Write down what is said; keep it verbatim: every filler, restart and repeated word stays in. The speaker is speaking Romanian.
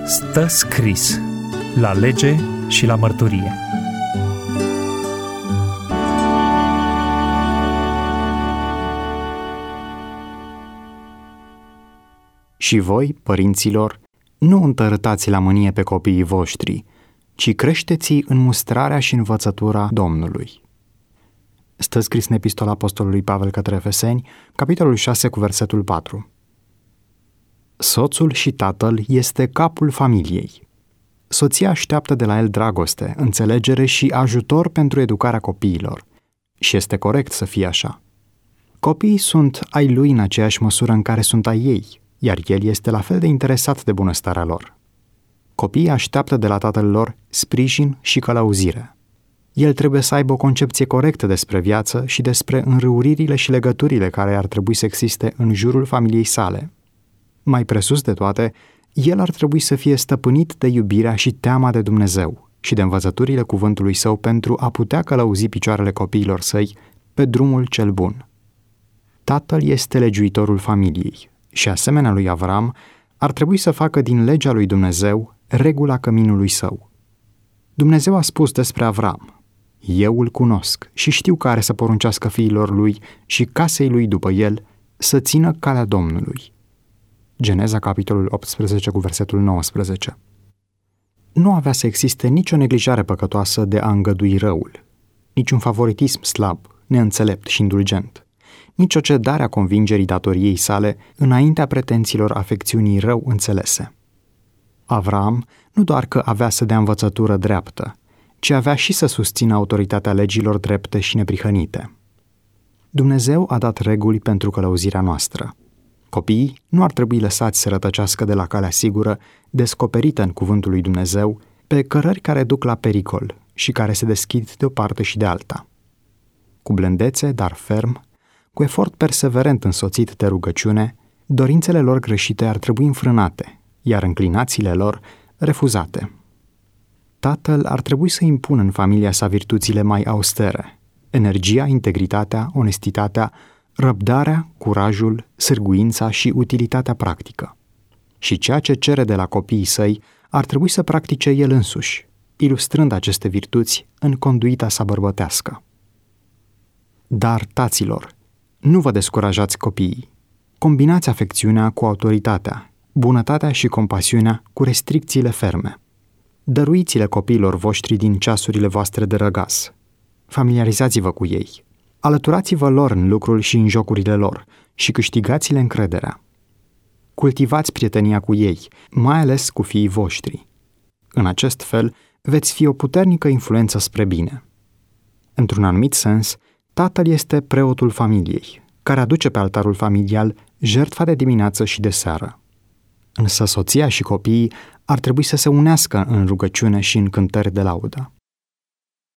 Stă scris la lege și la mărturie. Și voi, părinților, nu întărâtați la mânie pe copiii voștri, ci creșteți-i în mustrarea și învățătura Domnului. Stă scris în Epistola Apostolului Pavel către Efeseni, capitolul șase cu versetul patru. Soțul și tatăl este capul familiei. Soția așteaptă de la el dragoste, înțelegere și ajutor pentru educarea copiilor. Și este corect să fie așa. Copiii sunt ai lui în aceeași măsură în care sunt ai ei, iar el este la fel de interesat de bunăstarea lor. Copiii așteaptă de la tatăl lor sprijin și călăuzire. El trebuie să aibă o concepție corectă despre viață și despre înrăuririle și legăturile care ar trebui să existe în jurul familiei sale. Mai presus de toate, el ar trebui să fie stăpânit de iubirea și teama de Dumnezeu și de învățăturile cuvântului său pentru a putea călăuzi picioarele copiilor săi pe drumul cel bun. Tatăl este legiuitorul familiei și, asemenea lui Avram, ar trebui să facă din legea lui Dumnezeu regula căminului său. Dumnezeu a spus despre Avram: eu îl cunosc și știu că are să poruncească fiilor lui și casei lui după el să țină calea Domnului. Geneza, capitolul optsprezece, cu versetul nouăsprezece. Nu avea să existe nicio neglijare păcătoasă de a îngădui răul, niciun favoritism slab, neînțelept și indulgent, nici o cedare a convingerii datoriei sale înaintea pretențiilor afecțiunii rău înțelese. Avram nu doar că avea să dea învățătură dreaptă, ci avea și să susțină autoritatea legilor drepte și neprihănite. Dumnezeu a dat reguli pentru călăuzirea noastră. Copiii nu ar trebui lăsați să rătăcească de la calea sigură, descoperită în cuvântul lui Dumnezeu, pe cărări care duc la pericol și care se deschid de o parte și de alta. Cu blândețe, dar ferm, cu efort perseverent însoțit de rugăciune, dorințele lor greșite ar trebui înfrânate, iar înclinațiile lor refuzate. Tatăl ar trebui să impună în familia sa virtuțile mai austere: energia, integritatea, onestitatea, răbdarea, curajul, sârguința și utilitatea practică. Și ceea ce cere de la copiii săi ar trebui să practice el însuși, ilustrând aceste virtuți în conduita sa bărbătească. Dar, taților, nu vă descurajați copiii. Combinați afecțiunea cu autoritatea, bunătatea și compasiunea cu restricțiile ferme. Dăruiți-le copiilor voștri din ceasurile voastre de răgaz. Familiarizați-vă cu ei. Alăturați-vă lor în lucrul și în jocurile lor și câștigați-le încrederea. Cultivați prietenia cu ei, mai ales cu fiii voștri. În acest fel, veți fi o puternică influență spre bine. Într-un anumit sens, tatăl este preotul familiei, care aduce pe altarul familial jertfa de dimineață și de seară. Însă soția și copiii ar trebui să se unească în rugăciune și în cântări de laudă.